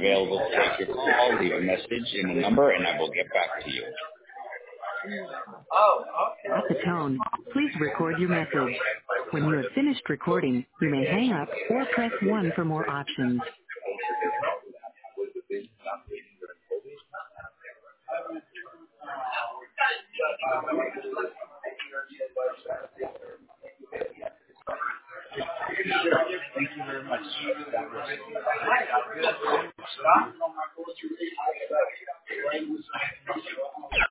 available to take your call, leave a message and a number, and I will get back to you. At the tone, please record your message. When you have finished recording, you may hang up or press 1 for more options. Thank you very much. That was